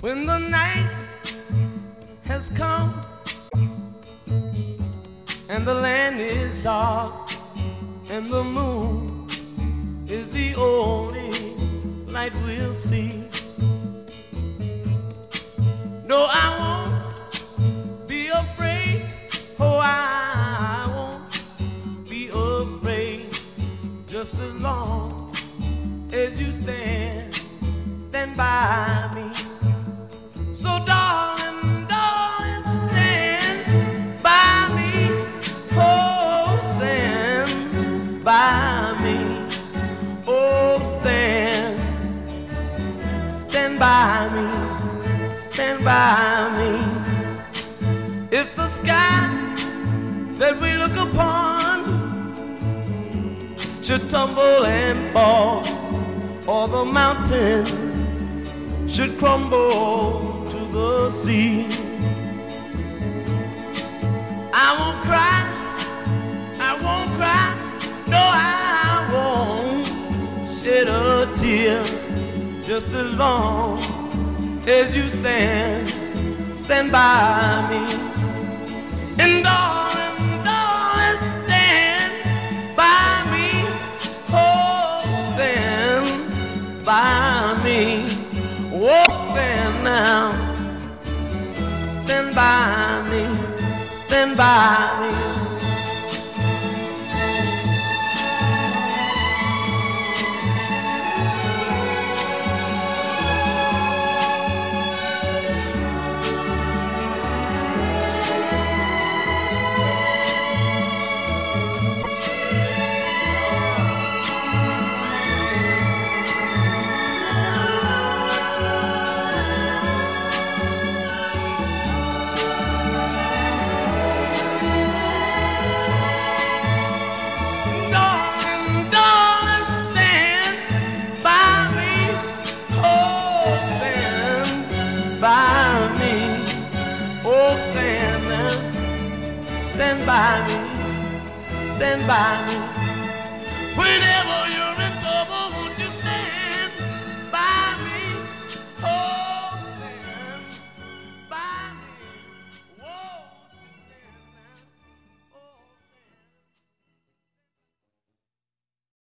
When the night has come and the land is dark and the moon is the only light we'll see. No, I won't be afraid. Oh, I won't be afraid. Just as long as you stand by me. So darling, darling, stand by me. Oh, stand by me. Oh, stand by me. Stand by me. If the sky that we look upon should tumble and fall, or the mountain should crumble to the sea, I won't cry, I won't cry, no, I won't shed a tear, just as long as you stand by me. And darling, darling, stand by me. Oh, stand by me. Oh, stand now. Stand by me. Stand by me. Stand by me, stand by me. When